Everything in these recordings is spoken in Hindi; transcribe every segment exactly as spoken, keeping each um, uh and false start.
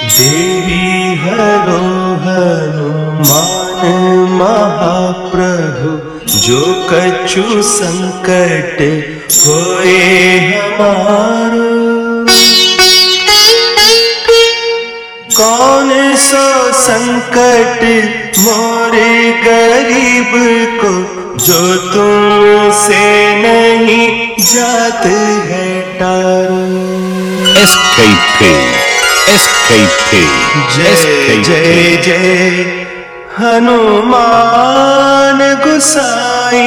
देवी हरो हनुमान महाप्रभु, जो कछु संकट होए हमारो। कौन सो संकट मोरे गरीब को, जो तुमसे नहीं जात है टारो। S K P S K P जय जय जय हनुमान गुसाई,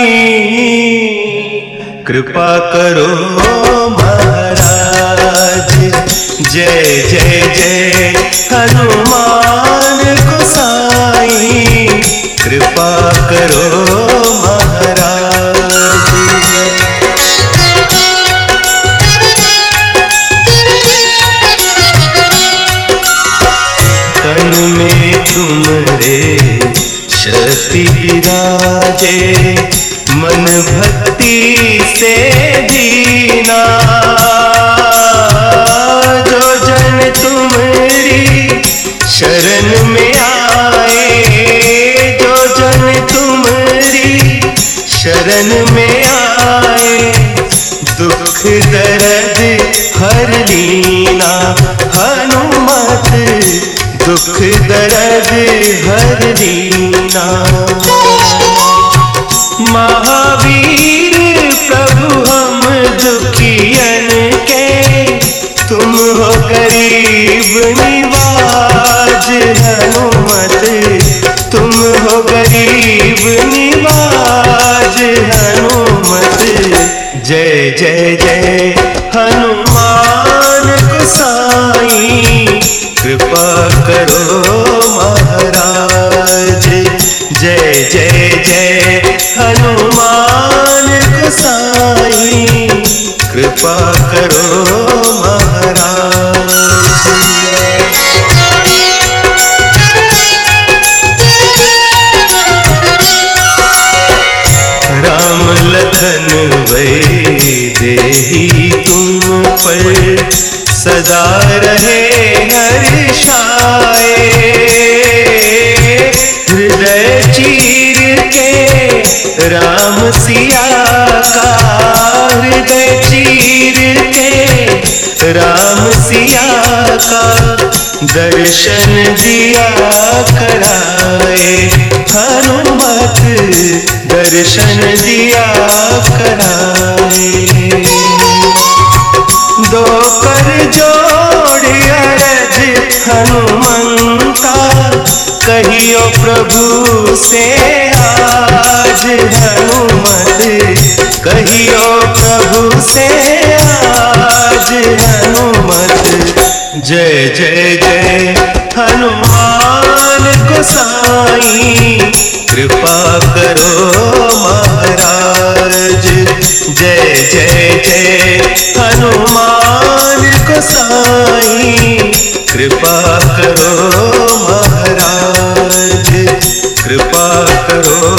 कृपा करो महाराज। जय जय जय हनुमान गुसाई, कृपा करो महाराज। तन में तुमरे शक्ति विराजे, मन भक्ति से दीना। जो जन तुम्हारी शरण में आए, जो जन तुम्हारी शरण में आए, दुख दर्द हर लीना। हनुमत दुख दर्द हर लीना। महावीर प्रभु हम दुखियन के, तुम हो गरीब निवाज। हनुमत तुम हो गरीब निवाज। हनुमत जय जय जय हनुमान गोसाई, कृपा करो महाराज। जय जय जय हनुमान गोसाई, कृपा करो महाराज। राम लखन वैदेही तुम पर, सदा रहे हर्षाए। हृदय चीर के राम सिया का, हृदय चीर के राम सिया का, दर्शन दिया कराए। हनुमत दर्शन दिया कराए। दो कर जोड़ अरज हनुमंता, कहियो प्रभु से आज। हनुमत कहियो प्रभु से आज। हनुमत जय जय जय हनुमान गोसाई, कृपा करो महाराज। जय जय जय हनुमान गोसाई, कृपा करो महाराज। कृपा करो